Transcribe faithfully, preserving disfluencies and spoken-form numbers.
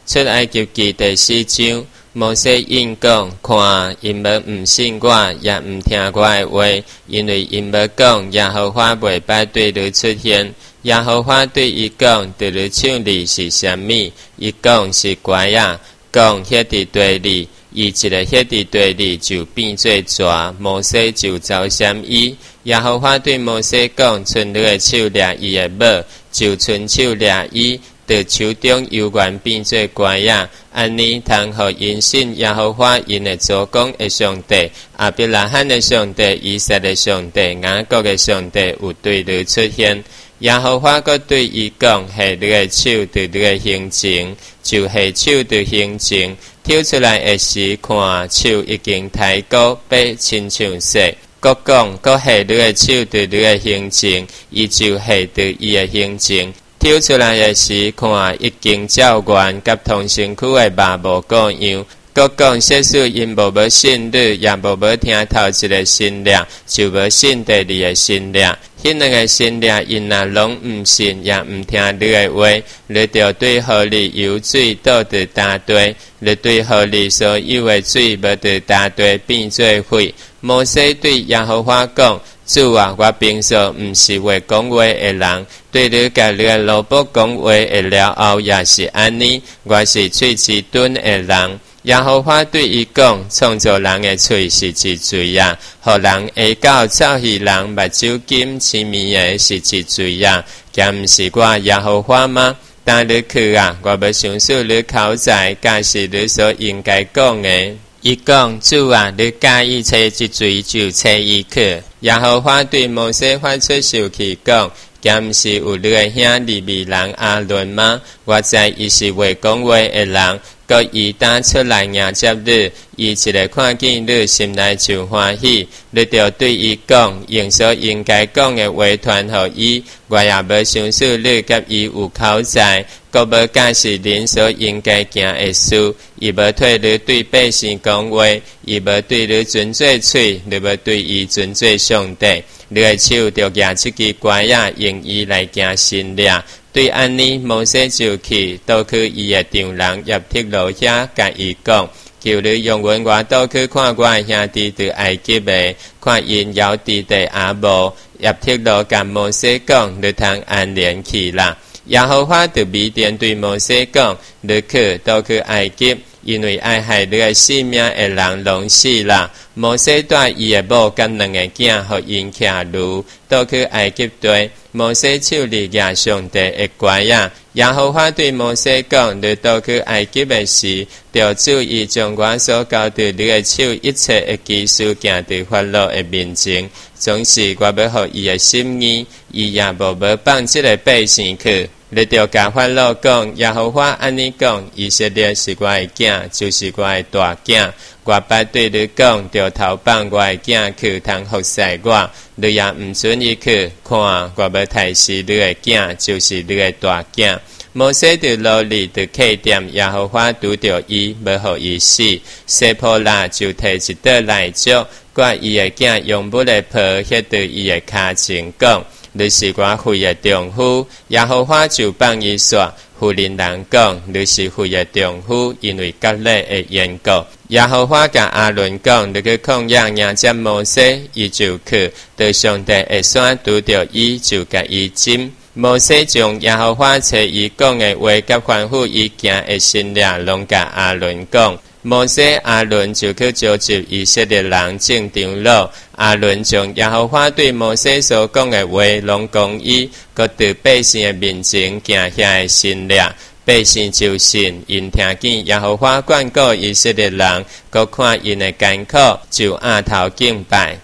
出埃及记第四章，摩西应讲：看，因要毋信我，也毋听我的话，因为因要讲耶和华袂捌对你出现。耶和华对伊讲：对你唱字是啥物？伊讲是乖仔，讲迄伫地里，伊一个迄伫地里就变做蛇，摩西就走闪伊。耶和华对摩西讲：剩你的手掠伊的某，就伸手掠伊。在手中犹原变做乖仔，安尼通互因信耶和华因的祖公的上帝，亚伯拉罕的上帝，以撒的上帝，雅各的上帝有对你出现。耶和华阁对伊讲：下你的手对你的行程，就下手对行程，挑出来的时看手已经太高，被亲像说。阁讲阁下你的手对你的行程，伊就下对伊的行程。挑出来的时看已经照原，甲同身躯的肉无各样。阁讲说使因无要信你，也无要听头一个信量，就无信第二个信量。迄两个信量因若拢毋信，也毋听你的话，你就对河里游水倒伫大地，你对河里所有的水无伫大地变做血。摩西对耶和华讲：主啊，我平常毋是会讲话的人，对你甲你的萝卜讲话的了后也是安尼，我是喙齿钝的人。耶和华对伊讲：创造人的喙是一罪啊，互人下到造戏人目睭金痴迷的是一罪啊，敢毋是我耶和华吗？当你去啊，我要详述你口才，甲是你所应该讲的。伊讲：主啊，你介意找一罪就找伊去。耶和华对摩西发出手气讲：敢毋是有你的兄利未人阿伦吗？我知伊是会讲话的人，搁伊打出来迎接你，伊一个看见你心内就欢喜，你就对伊讲，用所应该讲的话传互伊。我也要详述你甲伊有口才，搁要解释恁所应该行的事。伊要替你对百姓讲话，伊要对你尊做喙，你要对伊尊做上帝。你的手就举这支拐仔，用伊来行神掠。对安尼，摩西就去倒去伊的丈人叶忒罗遐，甲伊讲：求你用阮我倒去看我的兄弟伫埃及的，看因摇弟弟阿无。叶忒罗甲摩西讲：你通安然去啦。耶和华就米甸对摩西讲：你去倒去埃及，因为爱害你的性命的人拢死啦。摩西带伊的某甲两个囝，互因骑驴倒去埃及地。摩西手里举上帝的拐仔。耶和华对摩西讲：你倒去埃及的时，要注意将我所教对你的手一切的技术行伫法老的面前。总是我要互伊的心意，伊也无要放这个百姓去。你就甲法老讲：耶和华安尼讲，以色列是我的囝，就是我的大囝。我捌对你讲，就投放我的囝去，通服侍我。你也毋准伊去，看我要杀死你的囝，就是你的大囝。摩西就努力就客店，耶和华拄着伊，要互伊死。西坡拉就摕一块蜡烛，挂伊的囝用木的皮迄对伊的骹前讲：你是我父的丈夫。耶和华就放伊煞。妇人人讲：你是父的丈夫，因为割礼的缘故。耶和华甲阿伦讲：你去旷野迎接摩西，伊就去，对上帝的山拄着伊，就甲伊浸。摩西将耶和华找伊讲的话，甲吩咐伊行的神掠，拢甲阿伦讲。摩西阿伦就去召集以色列人进长老。阿伦将耶和华对摩西所讲的话，拢讲伊，搁伫百姓的面前行遐的神掠。百姓就信，因听见耶和华眷顾以色列人，搁看因的艰苦，就压头敬拜。